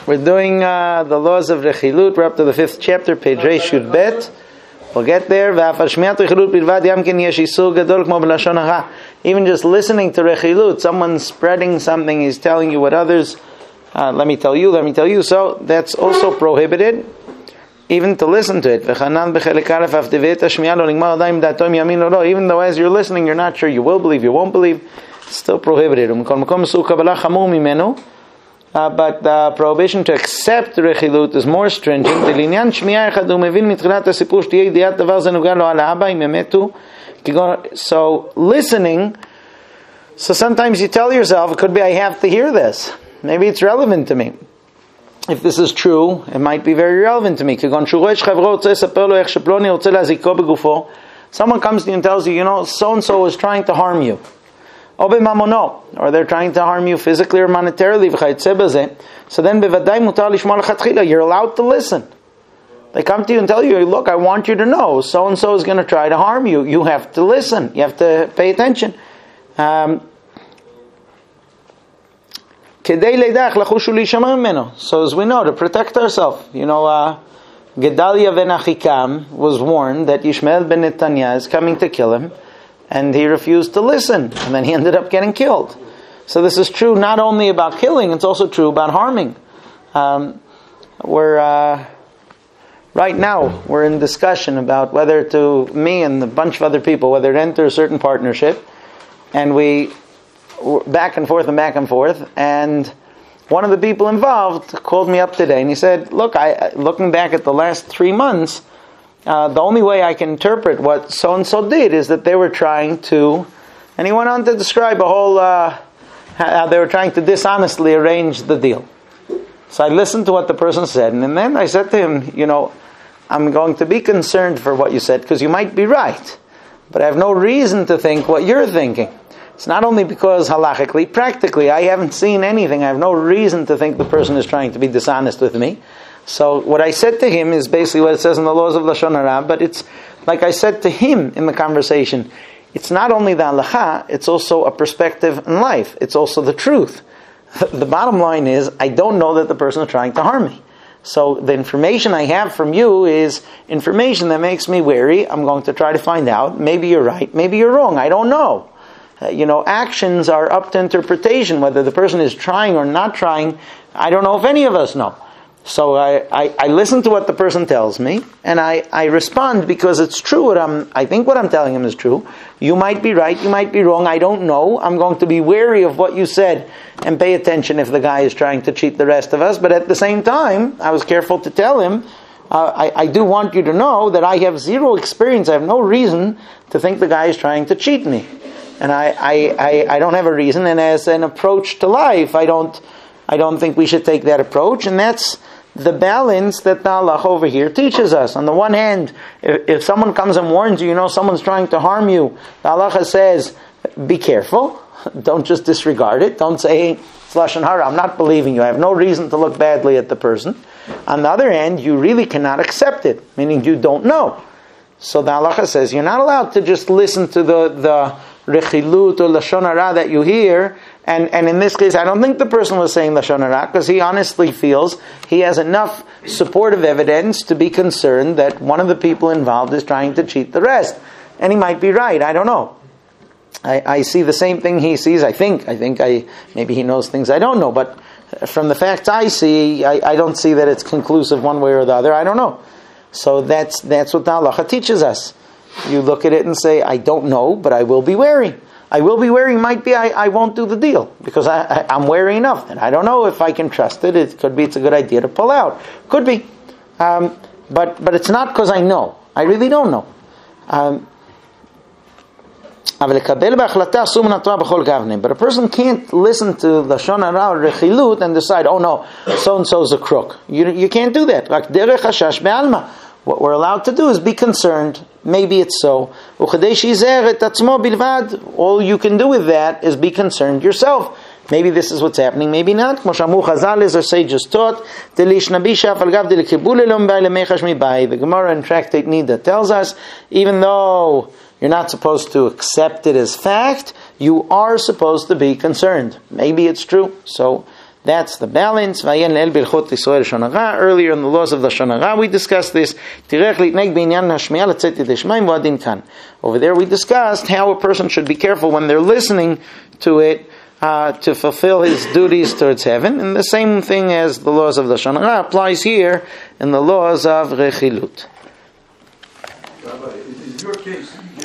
We're doing the laws of Rechilut. We're up to the 5th chapter, page Reish Yud Bet. We'll get there. Even just listening to Rechilut, someone's spreading something, he's telling you what others, let me tell you, so that's also prohibited, even to listen to it. Even though as you're listening, you're not sure you will believe, you won't believe, it's still prohibited. But the prohibition to accept Rechilut is more stringent. So listening, so sometimes you tell yourself, it could be I have to hear this. Maybe it's relevant to me. If this is true, it might be very relevant to me. Someone comes to you and tells you, so-and-so is trying to harm you. Or they're trying to harm you physically or monetarily. So then you're allowed to listen. They come to you and tell you, look, I want you to know, so-and-so is going to try to harm you. You have to listen. You have to pay attention. So as we know, to protect ourselves, Gedaliah ben Achikam was warned that Yishmael ben Netanyah is coming to kill him. And he refused to listen, and then he ended up getting killed. So this is true not only about killing, it's also true about harming. Right now, we're in discussion about whether to, me and a bunch of other people, whether to enter a certain partnership, and we back and forth, and one of the people involved called me up today, and he said, look, looking back at the last 3 months, the only way I can interpret what so-and-so did is that they were trying to, and he went on to describe a whole, how they were trying to dishonestly arrange the deal. So I listened to what the person said, and then I said to him, I'm going to be concerned for what you said, because you might be right, but I have no reason to think what you're thinking. It's not only because halachically, practically, I haven't seen anything, I have no reason to think the person is trying to be dishonest with me. So what I said to him is basically what it says in the laws of Lashon Hara, but it's like I said to him in the conversation, it's not only the halacha, it's also a perspective in life. It's also the truth. The bottom line is, I don't know that the person is trying to harm me. So the information I have from you is information that makes me wary. I'm going to try to find out. Maybe you're right, maybe you're wrong. I don't know. Actions are up to interpretation. Whether the person is trying or not trying, I don't know if any of us know. So I listen to what the person tells me, and I respond because it's true. I think what I'm telling him is true. You might be right, you might be wrong, I don't know. I'm going to be wary of what you said and pay attention if the guy is trying to cheat the rest of us. But at the same time, I was careful to tell him, I do want you to know that I have zero experience. I have no reason to think the guy is trying to cheat me. And I don't have a reason, and as an approach to life, I don't think we should take that approach, and that's the balance that the halach over here teaches us. On the one hand, if someone comes and warns you, someone's trying to harm you, the halacha says, be careful. Don't just disregard it. Don't say, it's Lashon Hara, I'm not believing you. I have no reason to look badly at the person. On the other hand, you really cannot accept it, meaning you don't know. So the halacha says, you're not allowed to just listen to the Rechilut or Lashon Hara that you hear. And in this case, I don't think the person was saying Lashon Hara, because he honestly feels he has enough supportive evidence to be concerned that one of the people involved is trying to cheat the rest. And he might be right, I don't know. I see the same thing he sees, I think maybe he knows things I don't know, but from the facts I see, I don't see that it's conclusive one way or the other, I don't know. So that's what the halacha teaches us. You look at it and say, I don't know, but I will be wary. I will be wary, might be I won't do the deal, because I'm wary enough, and I don't know if I can trust it. It could be it's a good idea to pull out. Could be. But it's not because I know. I really don't know. But a person can't listen to Lashon Hara or Rechilut and decide, oh no, so-and-so is a crook. You can't do that. Like derech hashash be'alma. What we're allowed to do is be concerned. Maybe it's so. All you can do with that is be concerned yourself. Maybe this is what's happening, maybe not. Chazal, our sages taught, the Gemara in Tractate Nida tells us, even though you're not supposed to accept it as fact, you are supposed to be concerned. Maybe it's true. So That's the balance. Earlier in the laws of the Lashon Hara, we discussed this. Over there we discussed how a person should be careful when they're listening to it to fulfill his duties towards heaven. And the same thing as the laws of the Lashon Hara applies here in the laws of Rechilut.